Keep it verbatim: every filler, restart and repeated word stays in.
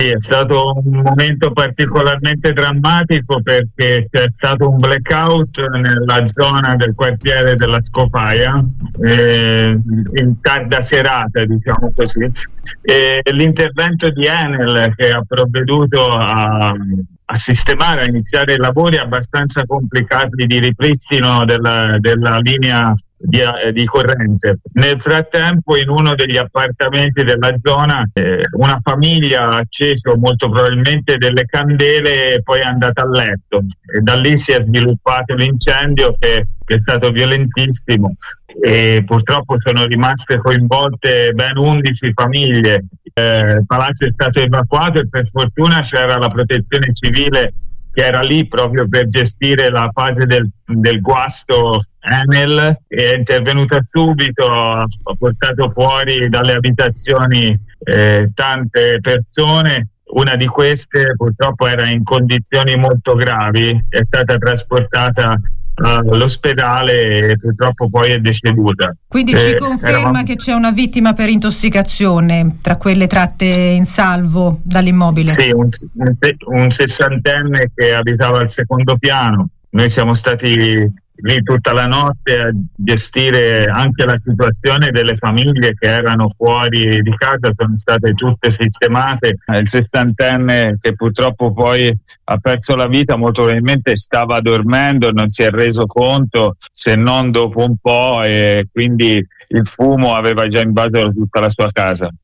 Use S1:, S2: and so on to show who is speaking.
S1: Sì, è stato un momento particolarmente drammatico perché c'è stato un blackout nella zona del quartiere della Scopaia, eh, in tarda serata, diciamo così, e l'intervento di Enel, che ha provveduto a, a sistemare, a iniziare i lavori abbastanza complicati di ripristino della, della linea Di, di corrente. Nel frattempo, in uno degli appartamenti della zona, eh, una famiglia ha acceso molto probabilmente delle candele e poi è andata a letto, e da lì si è sviluppato l'incendio che, che è stato violentissimo, e purtroppo sono rimaste coinvolte ben undici famiglie. Eh, il palazzo è stato evacuato e per fortuna c'era la protezione civile che era lì proprio per gestire la fase del, del guasto. Enel è intervenuta subito, ha portato fuori dalle abitazioni eh, tante persone. Una di queste purtroppo era in condizioni molto gravi, è stata trasportata all'ospedale e purtroppo poi è deceduta.
S2: Quindi ci
S1: eh,
S2: conferma
S1: eravamo...
S2: che c'è una vittima per intossicazione tra quelle tratte in salvo dall'immobile?
S1: Sì, un, un, un sessantenne che abitava al secondo piano. Noi siamo stati lì tutta la notte a gestire anche la situazione delle famiglie che erano fuori di casa, sono state tutte sistemate. Il sessantenne, che purtroppo poi ha perso la vita, molto probabilmente stava dormendo, non si è reso conto se non dopo un po', e quindi il fumo aveva già invaso tutta la sua casa.